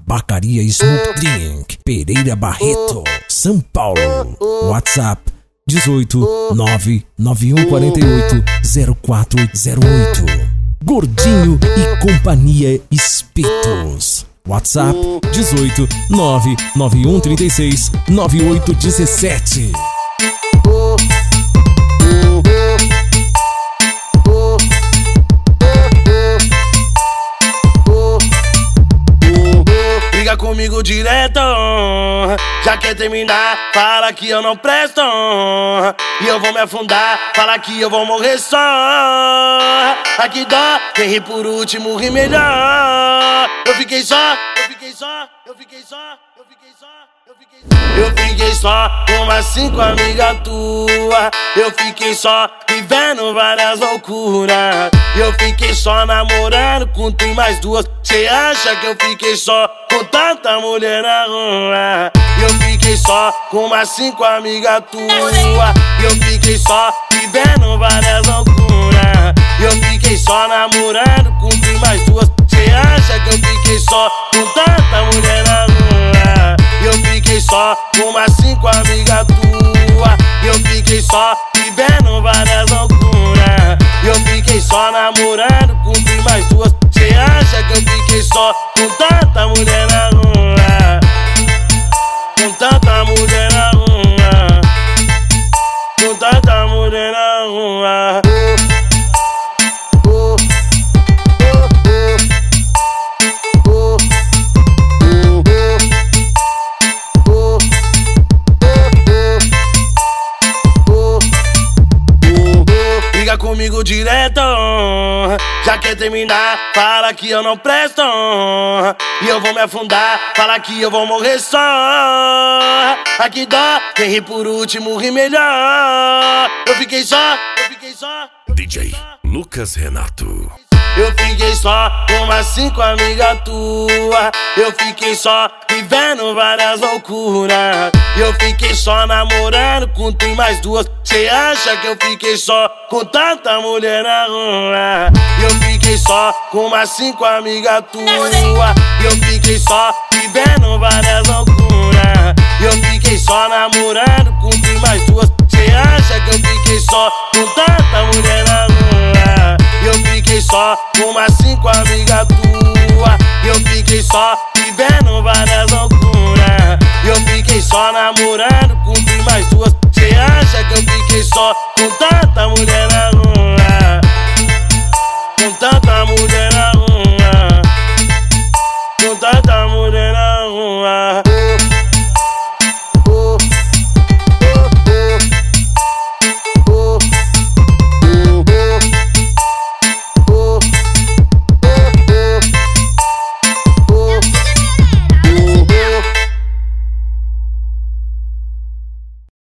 Tabacaria Smoke Drink, Pereira Barreto, São Paulo. WhatsApp 18 99148 0408. Gordinho e Companhia Espetos. WhatsApp 18 99136 9817. Liga comigo direto, já quer terminar, fala que eu não presto. E eu vou me afundar, fala que eu vou morrer só. Aqui dó, quem ri por último ri melhor. Eu fiquei só, eu fiquei só, eu fiquei só, eu fiquei só, eu fiquei só. Eu fiquei só com umas 5 amigas tuas. Eu fiquei só vivendo várias loucuras. Eu fiquei só namorando com tu e mais 2. Cê acha que eu fiquei só com tanta mulher na rua? Eu fiquei só com umas 5 amigas tuas. Eu fiquei só vivendo várias loucuras. Eu fiquei só namorando com tu e mais 2. Cê acha que eu fiquei só com tanta mulher na rua? Eu fiquei só com umas 5 amigas tuas. Eu fiquei só vivendo várias loucuras. Eu fiquei só namorando com tu e mais 2. Cê acha que eu fiquei só com tanta mulher na rua? Com tanta mulher na rua. Com tanta mulher na rua. Liga comigo direto, já quer terminar, fala que eu não presto. E eu vou me afundar, fala que eu vou morrer só. Aqui dó, quem ri por último ri melhor. Eu fiquei só, eu fiquei só. DJ Lucas Renato. Eu fiquei só com umas 5 amigas tuas. Eu fiquei só vivendo várias loucuras. Eu fiquei só namorando com tu e mais 2. Cê acha que eu fiquei só com tanta mulher na rua? Eu fiquei só com umas 5 amigas tuas. Eu fiquei só vivendo várias loucuras. Eu fiquei só namorando com tu e mais 2. Cê acha que eu fiquei só com tanta mulher na rua? Eu fiquei só com umas 5 amigas tuas. Eu fiquei só vivendo várias loucuras. Eu fiquei só namorando com tu e mais 2. Cê acha que eu fiquei só com tanta mulher na rua? Com tanta mulher na rua. Com tanta mulher na rua.